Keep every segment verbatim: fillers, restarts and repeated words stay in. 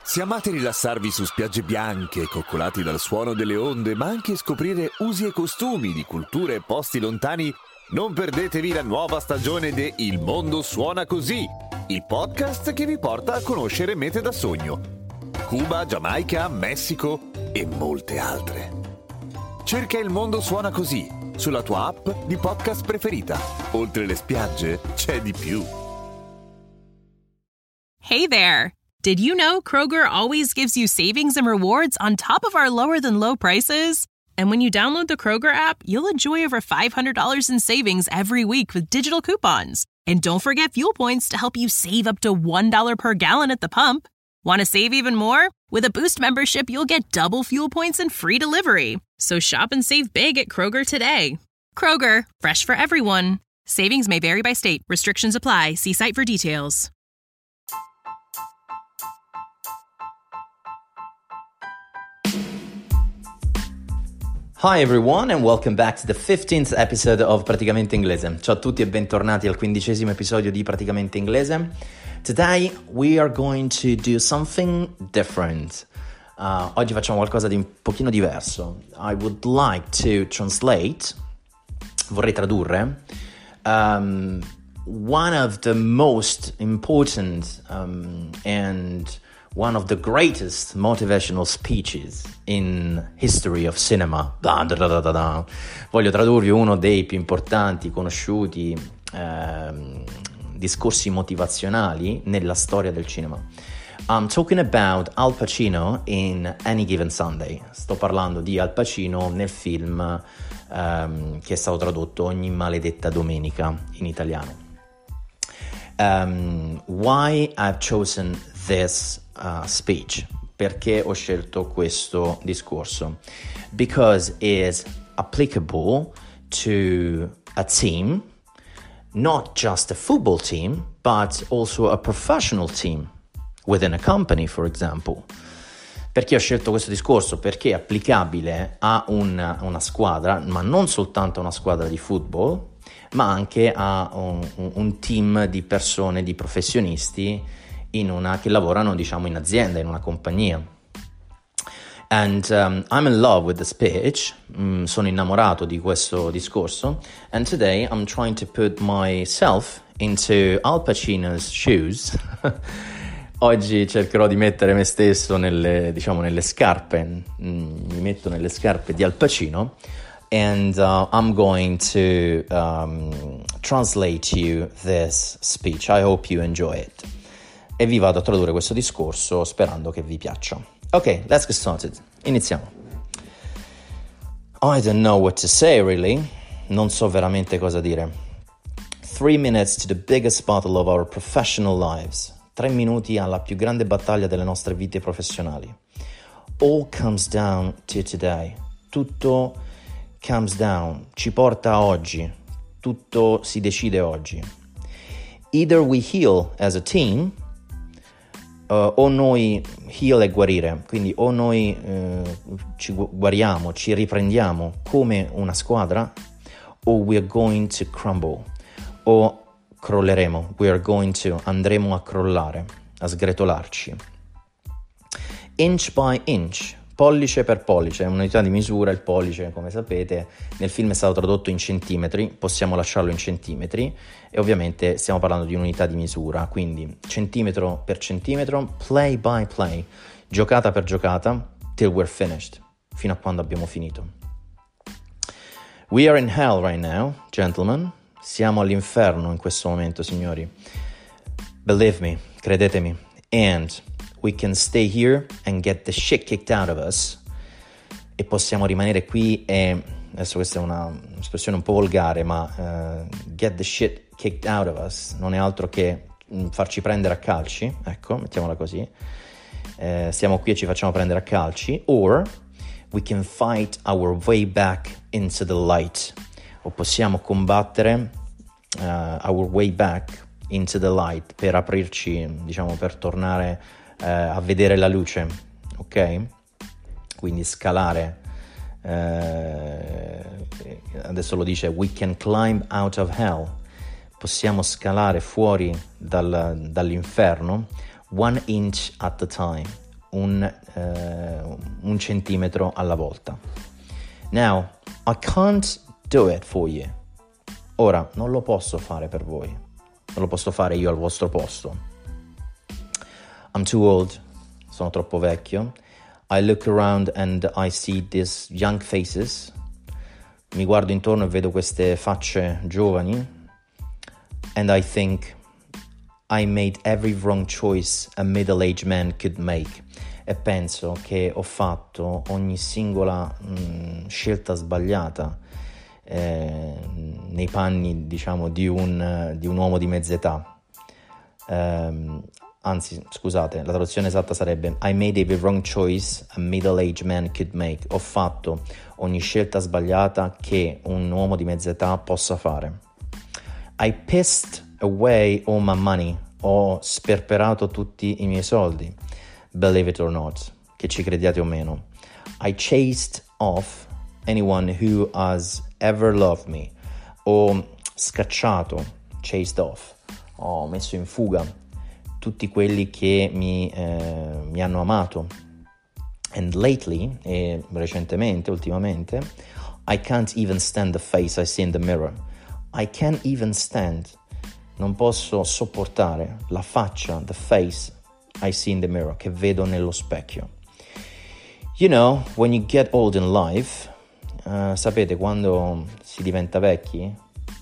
Se amate rilassarvi su spiagge bianche, coccolati dal suono delle onde, ma anche scoprire usi e costumi di culture e posti lontani, non perdetevi la nuova stagione de Il Mondo Suona Così, il podcast che vi porta a conoscere mete da sogno. Cuba, Giamaica, Messico e molte altre. Cerca Il Mondo Suona Così sulla tua app di podcast preferita. Oltre le spiagge c'è di più. Hey there! Did you know Kroger always gives you savings and rewards on top of our lower-than-low prices? And when you download the Kroger app, you'll enjoy over five hundred dollars in savings every week with digital coupons. And don't forget fuel points to help you save up to one dollar per gallon at the pump. Want to save even more? With a Boost membership, you'll get double fuel points and free delivery. So shop and save big at Kroger today. Kroger, fresh for everyone. Savings may vary by state. Restrictions apply. See site for details. Hi everyone and welcome back to the fifteenth episode of Praticamente Inglese. Ciao a tutti e bentornati al quindicesimo episodio di Praticamente Inglese. Today we are going to do something different. Uh, oggi facciamo qualcosa di un pochino diverso. I would like to translate, vorrei tradurre, um, one of the most important um, and one of the greatest motivational speeches in history of cinema. Da, da, da, da, da. Voglio tradurvi uno dei più importanti, conosciuti ehm, discorsi motivazionali nella storia del cinema. I'm talking about Al Pacino in Any Given Sunday. Sto parlando di Al Pacino nel film ehm, che è stato tradotto Ogni maledetta domenica in italiano. Um, why I've chosen this uh, speech? Perché ho scelto questo discorso? Because it's applicable to a team, not just a football team, but also a professional team within a company, for example. Perché ho scelto questo discorso? Perché è applicabile a una, una squadra, ma non soltanto a una squadra di football, ma anche a un, un team di persone, di professionisti in una, che lavorano, diciamo, in azienda, in una compagnia. And um, I'm in love with the speech, mm, sono innamorato di questo discorso, and today I'm trying to put myself into Al Pacino's shoes. Oggi cercherò di mettere me stesso nelle, diciamo, nelle scarpe, mm, mi metto nelle scarpe di Al Pacino. And uh, I'm going to um, translate you this speech. I hope you enjoy it. E vi vado a tradurre questo discorso sperando che vi piaccia. Ok, let's get started. Iniziamo. I don't know what to say, really. Non so veramente cosa dire. Three minutes to the biggest battle of our professional lives. Tre minuti alla più grande battaglia delle nostre vite professionali. All comes down to today. Tutto comes down, ci porta a oggi, tutto si decide oggi. Either we heal as a team, uh, o noi heal è guarire, quindi o noi uh, ci guariamo, ci riprendiamo come una squadra, o we are going to crumble, o crolleremo, we are going to, andremo a crollare, a sgretolarci. Inch by inch, pollice per pollice, è un'unità di misura, il pollice, come sapete, nel film è stato tradotto in centimetri, possiamo lasciarlo in centimetri, e ovviamente stiamo parlando di un'unità di misura, quindi centimetro per centimetro, play by play, giocata per giocata, till we're finished, fino a quando abbiamo finito. We are in hell right now, gentlemen, siamo all'inferno in questo momento, signori. Believe me, credetemi, and we can stay here and get the shit kicked out of us. E possiamo rimanere qui e, adesso questa è una espressione un po' volgare, ma uh, get the shit kicked out of us non è altro che farci prendere a calci, ecco, mettiamola così. Eh, stiamo qui e ci facciamo prendere a calci. Or we can fight our way back into the light. O possiamo combattere uh, our way back into the light, per aprirci, diciamo, per tornare Uh, a vedere la luce, ok? Quindi scalare, uh, adesso lo dice, we can climb out of hell, possiamo scalare fuori dal, dall'inferno, one inch at a time, un, uh, un centimetro alla volta. Now, I can't do it for you. Ora, non lo posso fare per voi. Non lo posso fare io al vostro posto. I'm too old. Sono troppo vecchio. I look around and I see these young faces. Mi guardo intorno e vedo queste facce giovani. And I think I made every wrong choice a middle-aged man could make. E penso che ho fatto ogni singola mh, scelta sbagliata eh, nei panni, diciamo, di un, di un uomo di mezz'età. Um, anzi, scusate, la traduzione esatta sarebbe I made every wrong choice a middle-aged man could make. Ho fatto ogni scelta sbagliata che un uomo di mezz'età possa fare. I pissed away all my money. Ho sperperato tutti i miei soldi. Believe it or not, che ci crediate o meno. I chased off anyone who has ever loved me. Ho scacciato, chased off, ho messo in fuga tutti quelli che mi, eh, mi hanno amato. And lately, e recentemente, ultimamente, I can't even stand the face I see in the mirror. I can't even stand, non posso sopportare la faccia, the face I see in the mirror, che vedo nello specchio. You know, when you get old in life, uh, sapete, quando si diventa vecchi,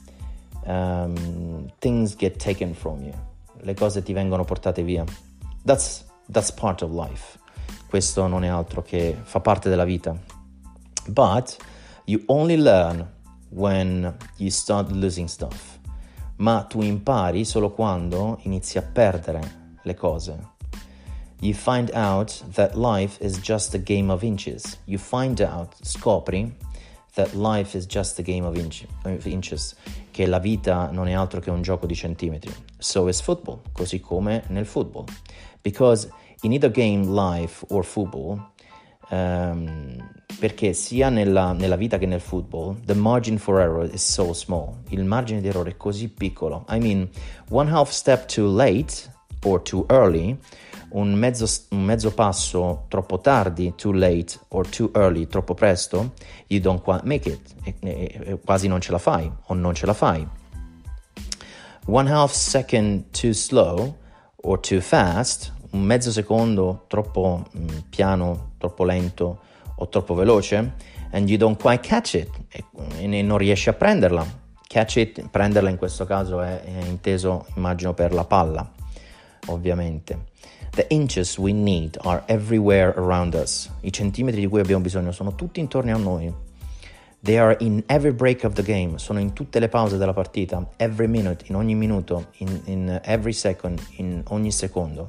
um, things get taken from you. Le cose ti vengono portate via. That's, that's part of life. Questo non è altro che fa parte della vita. But you only learn when you start losing stuff. Ma tu impari solo quando inizi a perdere le cose. You find out that life is just a game of inches. You find out, scopri, that life is just a game of, inch, of inches. Che la vita non è altro che un gioco di centimetri. So is football, così come nel football. Because in either game, life or football, um, perché sia nella, nella vita che nel football, the margin for error is so small. Il margine di errore è così piccolo. I mean, one half step too late or too early, un mezzo, un mezzo passo troppo tardi, too late, or too early, troppo presto, you don't quite make it, e, e, e quasi non ce la fai, o non ce la fai. One half second too slow, or too fast, un mezzo secondo troppo mh, piano, troppo lento, o troppo veloce, and you don't quite catch it, e, e non riesci a prenderla. Catch it, prenderla in questo caso è, è inteso, immagino, per la palla, ovviamente. The inches we need are everywhere around us. I centimetri di cui abbiamo bisogno sono tutti intorno a noi. They are in every break of the game. Sono in tutte le pause della partita. Every minute, in ogni minuto, in, in every second, in ogni secondo.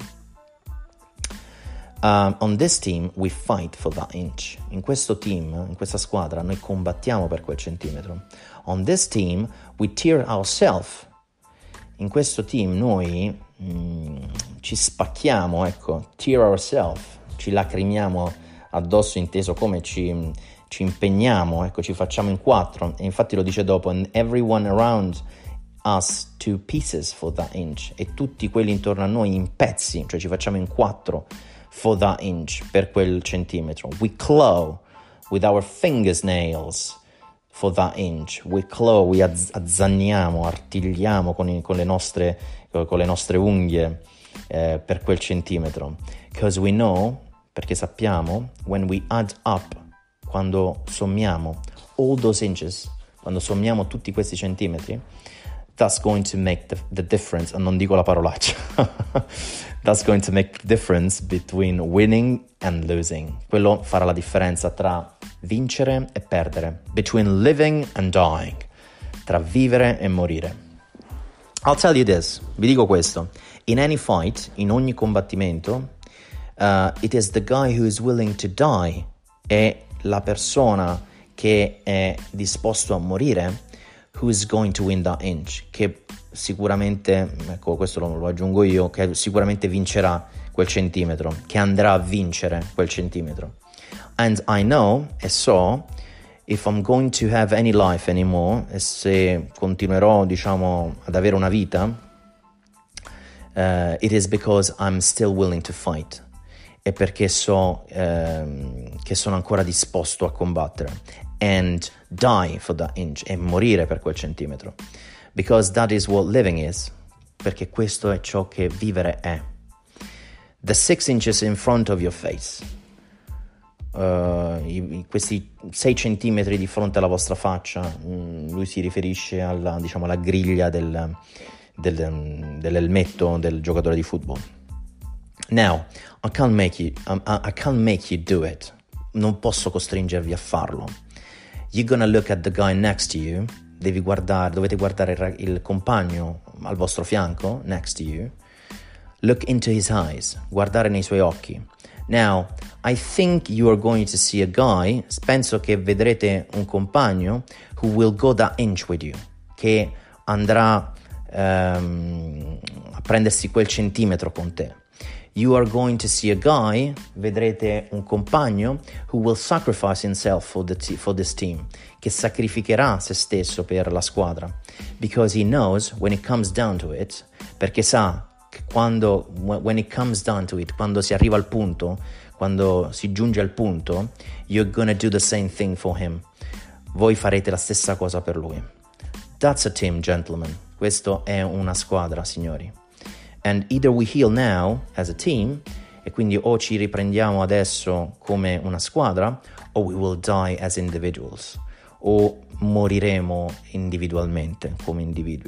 Um, on this team we fight for that inch. In questo team, in questa squadra, noi combattiamo per quel centimetro. On this team we tear ourselves. In questo team noi mm, ci spacchiamo, ecco, tear ourselves, ci lacrimiamo addosso, inteso come ci, ci impegniamo, ecco, ci facciamo in quattro. E infatti lo dice dopo, and everyone around us to pieces for that inch. E tutti quelli intorno a noi in pezzi, cioè ci facciamo in quattro for that inch, per quel centimetro. We claw with our fingernails for that inch. We claw, we azz- azzanniamo, artigliamo con, i, con, le nostre, con le nostre unghie eh, per quel centimetro. Because we know, perché sappiamo, when we add up, quando sommiamo all those inches, quando sommiamo tutti questi centimetri, that's going to make the, the difference, non dico la parolaccia, that's going to make the difference between winning and losing. Quello farà la differenza tra vincere e perdere, between living and dying, tra vivere e morire. I'll tell you this, vi dico questo, in any fight, in ogni combattimento, uh, it is the guy who is willing to die, è la persona che è disposto a morire, who is going to win that inch, che sicuramente, ecco, questo lo, lo aggiungo io, che sicuramente vincerà quel centimetro, che andrà a vincere quel centimetro. And I know, e so, if I'm going to have any life anymore, e se continuerò, diciamo, ad avere una vita, uh, it is because I'm still willing to fight. e perché so ehm, che sono ancora disposto a combattere. And die for that inch, e morire per quel centimetro. Because that is what living is. Perché questo è ciò che vivere è. The six inches in front of your face. Uh, i, i, questi sei centimetri di fronte alla vostra faccia. Mm, lui si riferisce alla, diciamo, alla griglia del, del, dell'elmetto del giocatore di football. Now, I can't make you, I, I can't make you do it. Non posso costringervi a farlo. You're gonna look at the guy next to you. Devi guardare, dovete guardare il, il compagno al vostro fianco, next to you. Look into his eyes, guardare nei suoi occhi. Now, I think you are going to see a guy, penso che vedrete un compagno who will go that inch with you, che andrà um, a prendersi quel centimetro con te. You are going to see a guy, vedrete un compagno who will sacrifice himself for, the t- for this team, che sacrificherà se stesso per la squadra, because he knows when it comes down to it, perché sa che quando, when it comes down to it, quando si arriva al punto, quando si giunge al punto, you're gonna do the same thing for him. Voi farete la stessa cosa per lui. That's a team, gentlemen. Questo è una squadra, signori. And either we heal now as a team, e quindi o ci riprendiamo adesso come una squadra, or we will die as individuals, o moriremo individualmente come individui.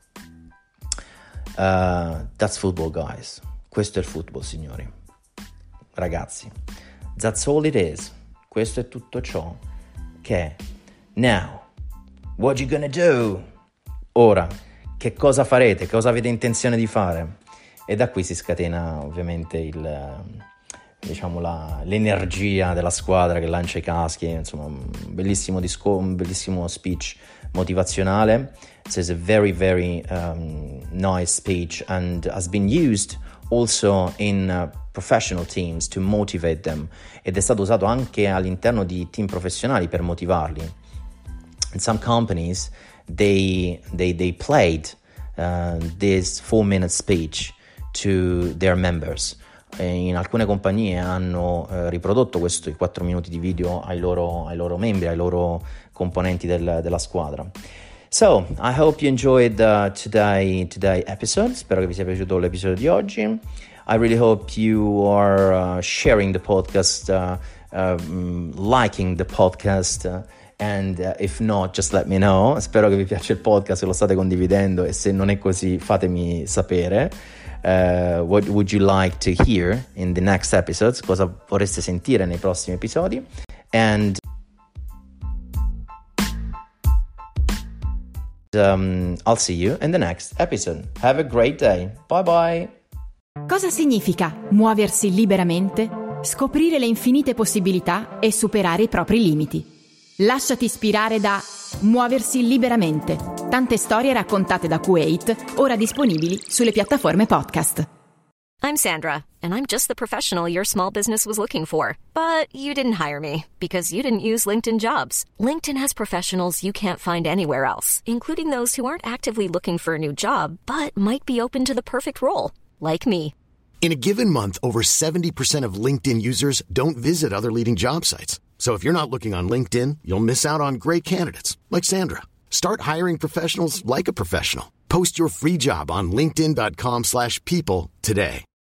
Uh, that's football, guys. Questo è il football, signori. Ragazzi, that's all it is. Questo è tutto ciò che è. Now, what you gonna do? Ora, che cosa farete? Cosa avete intenzione di fare? E da qui si scatena ovviamente il, diciamo la, l'energia della squadra che lancia i caschi, insomma un bellissimo, disco, un bellissimo speech motivazionale. It is a very very um, nice speech and has been used also in uh, professional teams to motivate them, ed è stato usato anche all'interno di team professionali per motivarli. In some companies they they they played uh, this four minute speech to their members. E in alcune compagnie hanno uh, riprodotto questi quattro minuti di video ai loro, ai loro membri, ai loro componenti del, della squadra. So, I hope you enjoyed uh, today, today episode. Spero che vi sia piaciuto l'episodio di oggi. I really hope you are uh, sharing the podcast, uh, uh, liking the podcast, uh, and uh, if not, just let me know. Spero che vi piaccia il podcast, che lo state condividendo, e se non è così fatemi sapere. Uh, what would you like to hear in the next episodes? Cosa vorreste sentire nei prossimi episodi? And um, I'll see you in the next episode. Have a great day. Bye bye. Cosa significa muoversi liberamente, scoprire le infinite possibilità e superare i propri limiti? Lasciati ispirare da Muoversi liberamente. Tante storie raccontate da Kuwait, ora disponibili sulle piattaforme podcast. I'm Sandra, and I'm just the professional your small business was looking for. But you didn't hire me because you didn't use LinkedIn Jobs. LinkedIn has professionals you can't find anywhere else, including those who aren't actively looking for a new job, but might be open to the perfect role, like me. In a given month, over seventy percent of LinkedIn users don't visit other leading job sites. So if you're not looking on LinkedIn, you'll miss out on great candidates like Sandra. Start hiring professionals like a professional. Post your free job on linkedin dot com slash people today.